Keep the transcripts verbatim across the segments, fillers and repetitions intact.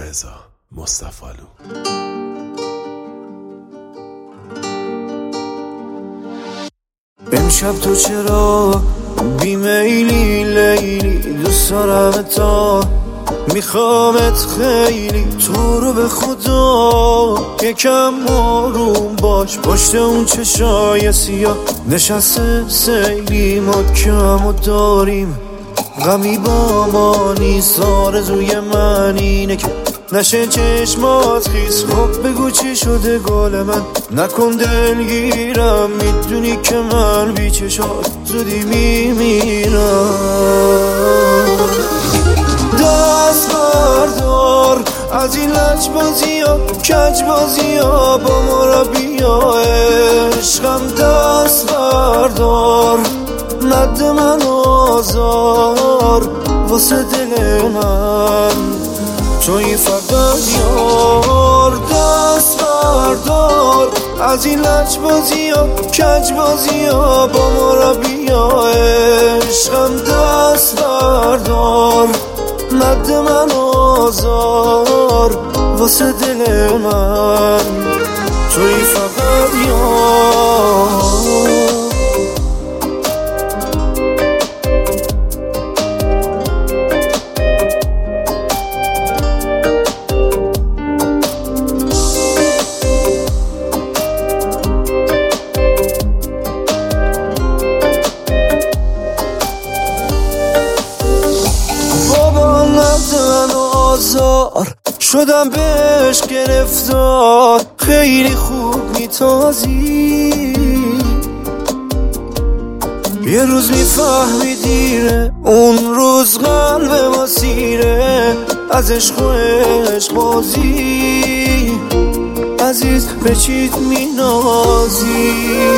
رضا مصطفالو. امشب تو چرا بیمیلی لیلی، دوست دارم تا میخوامت خیلی، تو رو به خدا یکم آروم باش، پشت اون چشای سیاه نشسته سیلی، مکم و داریم غمی با ما نیست، آرزوی من اینه که نشه چشمات خیس. خب بگو چی شده گل من، نکن دلگیرم، میدونی که من بی چشات زودی میمیرم. دست بردار از این لج بازی ها کج بازی ها، با ما را بیا عشقم. دست بردار نده من آزار، واسه دل من توی فقط یار. دست بردار از این لج بازی ها کج بازی ها، با ما را بیا عشقم. دست بردار نده من آزار، واسه دل من توی فقط یار. شدم بهش گرفتار، خیلی خوب میتازی، یه روز میفهمی دیره، اون روز قلب ما سیره از عشق و عشق بازی. عزیز به چیت مینازی،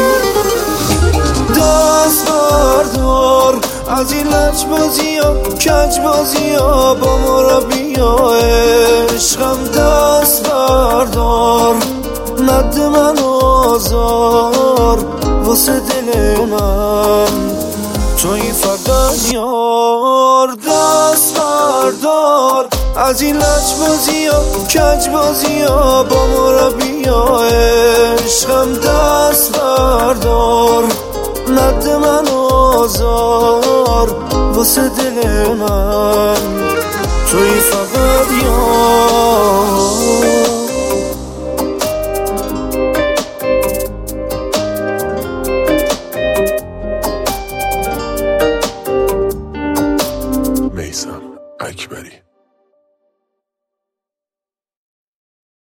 دست بردار از این لج بازی ها کج بازی ها، با ما را بیا عشقم. دست بردار نده من آزار، واسه دل من توی فقط یار. دست بردار از این لج بازی ها کج بازی ها، با ما را بیا عشقم. دست بردار نده من آزار، واسه دل من توی فقط یار.